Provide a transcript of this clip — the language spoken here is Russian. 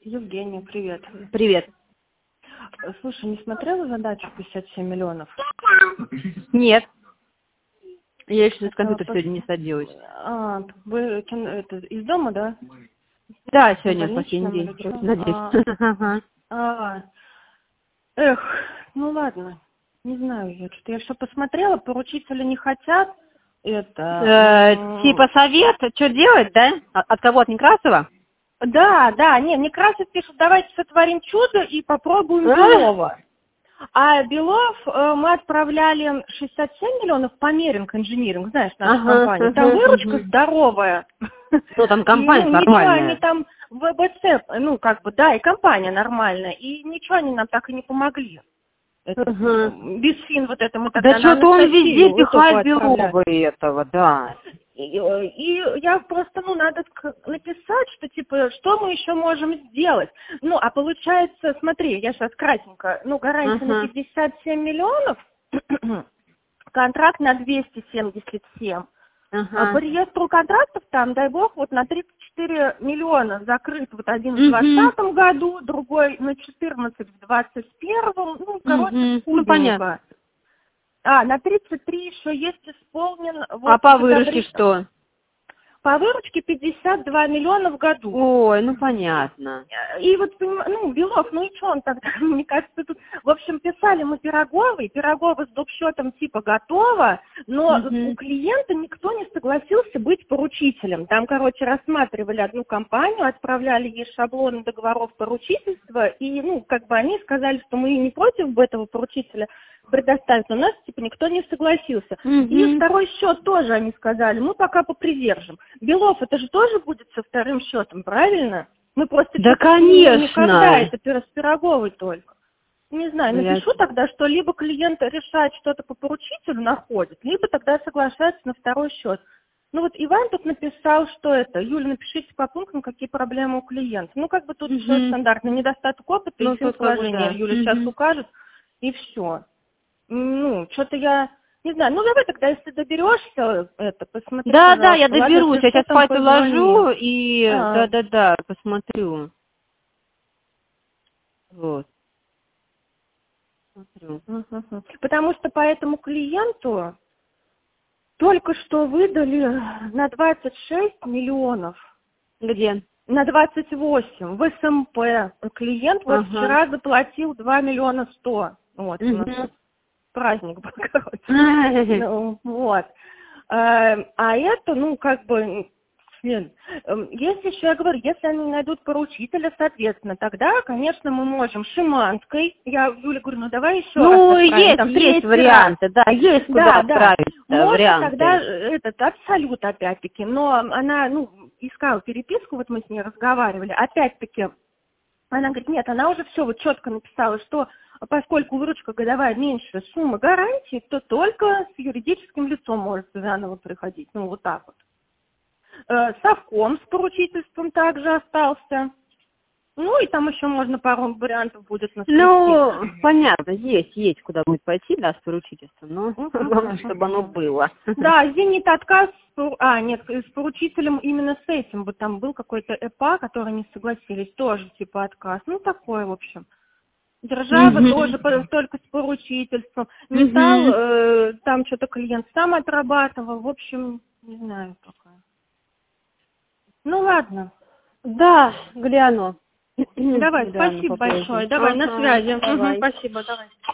Евгения, привет. Привет. Слушай, не смотрела задачу 57 миллионов? Нет. Я еще с компьютера сегодня не садилась. Вы из дома, да? Да, сегодня последний день. Надеюсь. Ну ладно. Не знаю, я все посмотрела, поручители не хотят. Типа совет, что делать, да? От кого? От Некрасова? Да, Некрасов пишет, давайте сотворим чудо и попробуем Белова. А Белов мы отправляли 67 миллионов по Меринг инжиниринг, знаешь, наша компания. Там выручка здоровая. Ну, там компания нормальная. Ничего, они там ВБЦ, и компания нормальная. И ничего они нам так и не помогли. Без фин вот это мы тогда. Да что-то он везде пихает Белова этого, да. И я просто, надо написать, что, типа, что мы еще можем сделать. А получается, смотри, я сейчас кратенько, гарантия на 57 миллионов, контракт на 277. По реестру контрактов там, дай бог, вот на 34 миллиона закрыт вот один в 2020 году, другой на 14 в 2021, понятно. На 33 еще есть исполнен... А по выручке что? По выручке 52 миллиона в году. Ой, понятно. И вот, Белов, и что он тогда, мне кажется, тут... В общем, писали мы Пирогова с доп-счетом типа готово, но у клиента никто не согласился быть поручителем. Там, рассматривали одну компанию, отправляли ей шаблоны договоров поручительства, и, они сказали, что мы не против этого поручителя предоставить, но у нас, никто не согласился. И второй счет тоже они сказали, мы пока попридержим. Белов, это же тоже будет со вторым счетом, правильно? Мы просто... Да, конечно! Никогда, это с Пироговой только. Не знаю, напишу тогда, что либо клиент решает что-то по поручителю, находит, либо тогда соглашается на второй счет. Иван тут написал, что Юля, напишите по пунктам, какие проблемы у клиента. Тут все стандартно, недостаток опыта и сил сложения. Да. Юля сейчас укажет, и все. Что-то я... Не знаю, давай тогда, если доберешься, посмотри. Да, я доберусь, я сейчас спать уложу и... Да, посмотрю. Вот. Смотрю. Потому что по этому клиенту только что выдали на 26 миллионов. Где? На 28 в СМП. Клиент вчера заплатил 2 миллиона 100. Вот, у нас праздник был, А это, если еще, я говорю, если они найдут поручителя, соответственно, тогда, конечно, мы можем Шиманской, я Юле говорю, давай еще раз. Есть варианты, есть куда отправить варианты. Тогда Абсолют, опять-таки, но она, искала переписку, вот мы с ней разговаривали, опять-таки, она говорит, нет, она уже все четко написала, что поскольку выручка годовая меньше суммы гарантии, то только с юридическим лицом может заново приходить. Вот так вот. Совком с поручительством также остался. И там еще можно пару вариантов будет наскрести. Понятно, есть куда будет пойти, с поручительством, но главное, чтобы оно было. Да, Зенит отказ, с поручителем именно с этим. Вот там был какой-то ЭПА, который не согласились, тоже типа отказ. Такое, в общем. Держава тоже только с поручительством. Металл, там что-то клиент сам отрабатывал. В общем, не знаю пока. Ладно. Да, гляну. Давай, спасибо большое. Давай, на связи. Давай. Спасибо, давай.